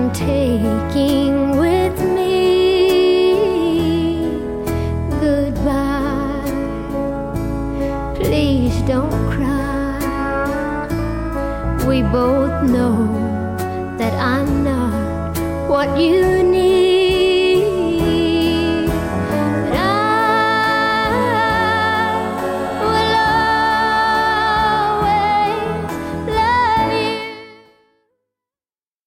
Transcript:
I'm taking with me. Goodbye, please don't cry. We both know that I'm not what you need.